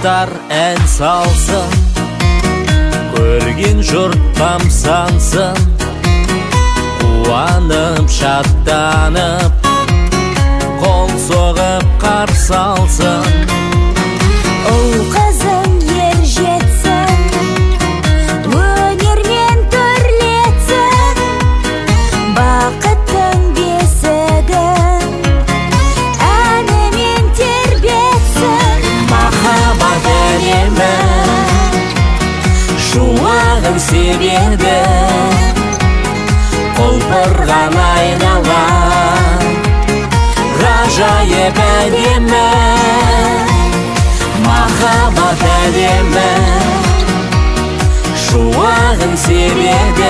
құстар ән салсын, көрген жұрт тамсансын, қуанып шаттанып, қол соғып қарсы алсын. Ұл қызың ер жетсін, өнермен төрлетсін, бақыттың бесігін әнімен тербетсін. Махаббат әлемі шуағын себеді, құлпырған айналған ғажайып әдемі. Махаббат әлемі шуағын себеді,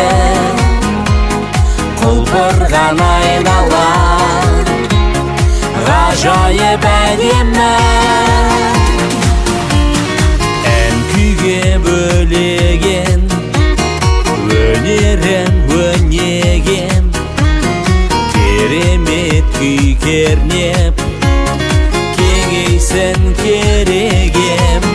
құлпырған айналған ғажайып әдемі. Ән күйге бөлеген, өнерін өнеген, керемет күй кернеп, кеңейсін керегем.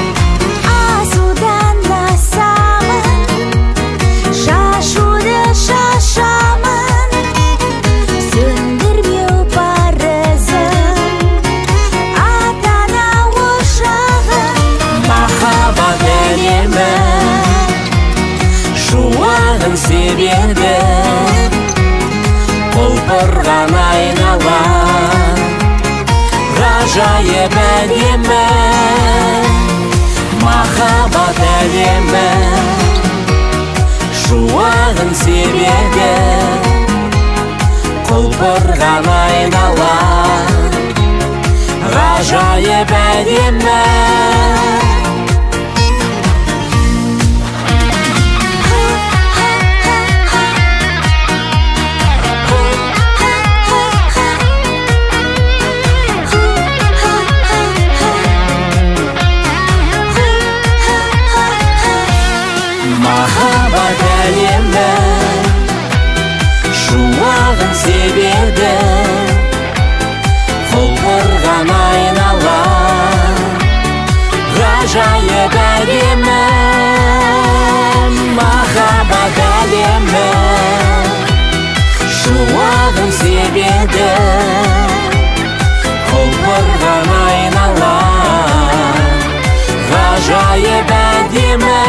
Асудан асамын, шашуды шашамын, сөндірмеу парызым, ата-ана ошағым. Махаббат әлемі шуағын себеді, құлпырған айналған ғажайып әдемі. Махаббат әлемі шуағын себеді, құлпырған айналған ғажайып әдемі. Махаббат әлемі шуағын себеді, құлпырған айналған ғажайып әдемі. Махаббат әлемі шуағын себеді, құлпырған айналған ғажайып әдемі.